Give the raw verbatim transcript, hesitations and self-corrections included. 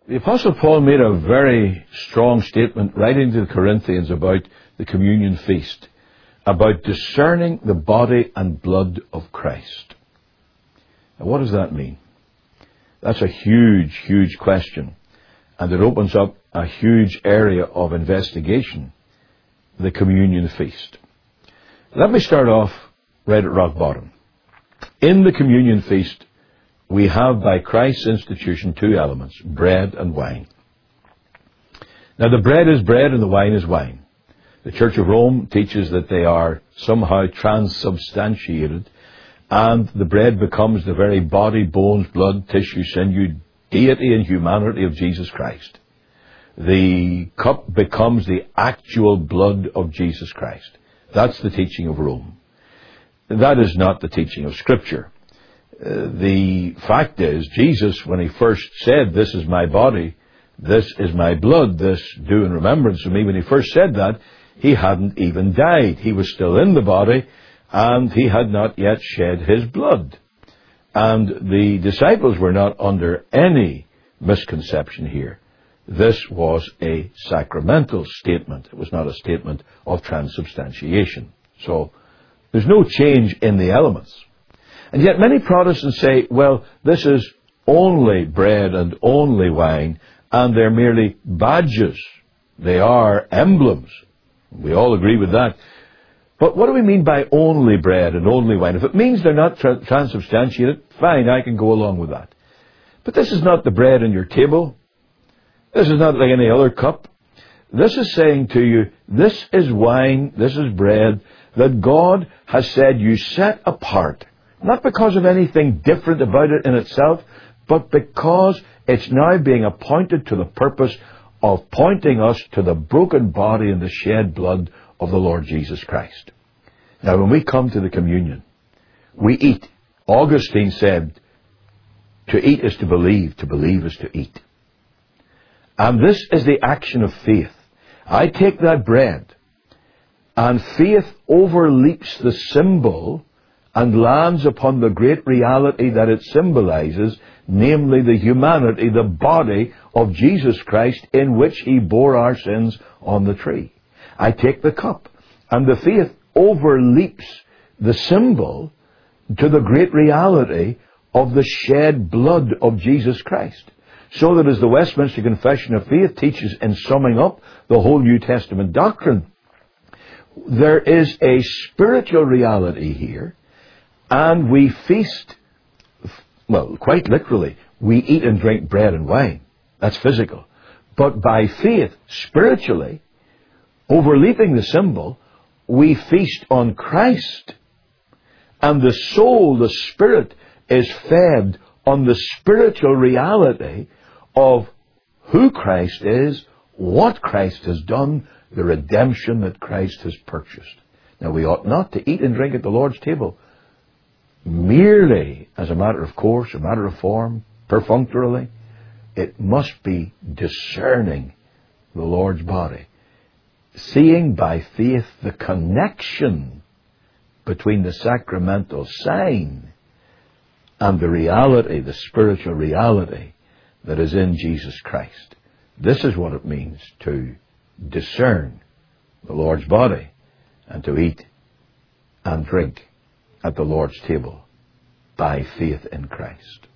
The Apostle Paul made a very strong statement writing to the Corinthians about the communion feast, about discerning the body and blood of Christ. Now, what does that mean? That's a huge, huge question, and it opens up a huge area of investigation, the communion feast. Let me start off right at rock bottom. In the communion feast, we have, by Christ's institution, two elements, bread and wine. Now, the bread is bread and the wine is wine. The Church of Rome teaches that they are somehow transubstantiated, and the bread becomes the very body, bones, blood, tissue, sinew, deity and humanity of Jesus Christ. The cup becomes the actual blood of Jesus Christ. That's the teaching of Rome. That is not the teaching of Scripture. Uh, the fact is, Jesus, when he first said, "This is my body, this is my blood, this do in remembrance of me," when he first said that, he hadn't even died. He was still in the body, and he had not yet shed his blood. And the disciples were not under any misconception here. This was a sacramental statement. It was not a statement of transubstantiation. So, there's no change in the elements. And yet many Protestants say, well, this is only bread and only wine, and they're merely badges. They are emblems. We all agree with that. But what do we mean by only bread and only wine? If it means they're not tra- transubstantiated, fine, I can go along with that. But this is not the bread on your table. This is not like any other cup. This is saying to you, this is wine, this is bread, that God has said you set apart. Not because of anything different about it in itself, but because it's now being appointed to the purpose of pointing us to the broken body and the shed blood of the Lord Jesus Christ. Now, when we come to the communion, we eat. Augustine said, to eat is to believe, to believe is to eat. And this is the action of faith. I take that bread, and faith overleaps the symbol and lands upon the great reality that it symbolizes, namely the humanity, the body of Jesus Christ, in which he bore our sins on the tree. I take the cup, and the faith overleaps the symbol to the great reality of the shed blood of Jesus Christ. So that, as the Westminster Confession of Faith teaches in summing up the whole New Testament doctrine, there is a spiritual reality here, and we feast, well, quite literally, we eat and drink bread and wine. That's physical. But by faith, spiritually, overleaping the symbol, we feast on Christ. And the soul, the spirit, is fed on the spiritual reality of who Christ is, what Christ has done, the redemption that Christ has purchased. Now, we ought not to eat and drink at the Lord's table merely as a matter of course, a matter of form, perfunctorily. It must be discerning the Lord's body, seeing by faith the connection between the sacramental sign and the reality, the spiritual reality that is in Jesus Christ. This is what it means to discern the Lord's body and to eat and drink at the Lord's table by faith in Christ.